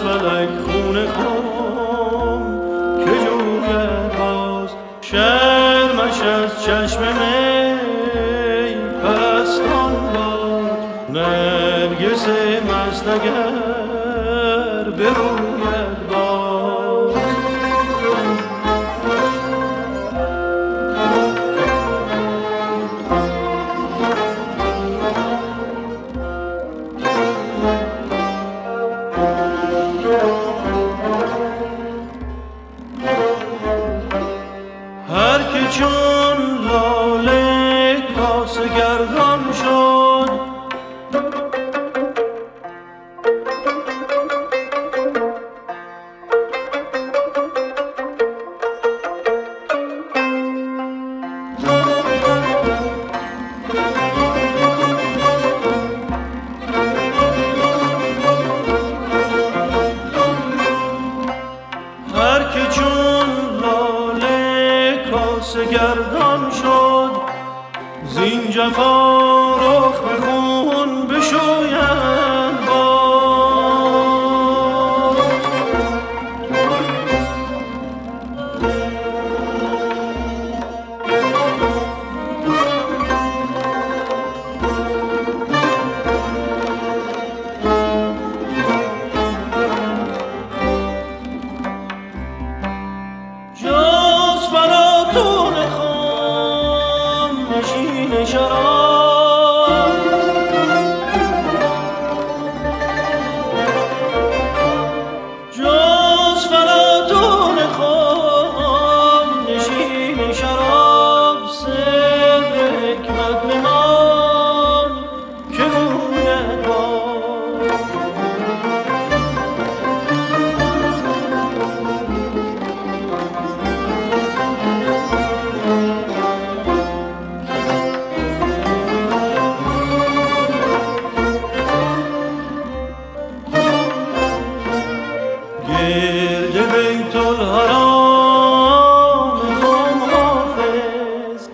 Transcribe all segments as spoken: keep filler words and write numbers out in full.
فلک خون خم که جوید باز شرمش از چشم می پستان باد نرگس مست اگر بروید باز هر که چون لاله کاسه گردان شد هر که چون لاله کاسه گردان شد زین جفا رخ به خون بشوید باز جز فلاطون خام نشین شراب جز فلاطون خام نشین شراب سر حکمت بمان که گوید باز گرد بیت الحرام خم حافظ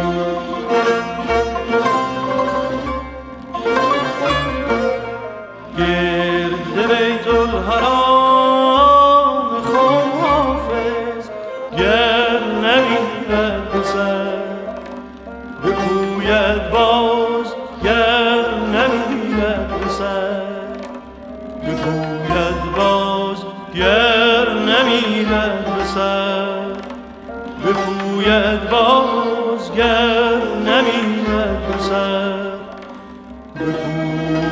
گرد بیت الحرام خم حافظ گر نمیرد بسر بگوید باز گر نمیرد بسر بگوید باز گر نمیرد بسر بگوید باز گر نمیرد بسر بگوید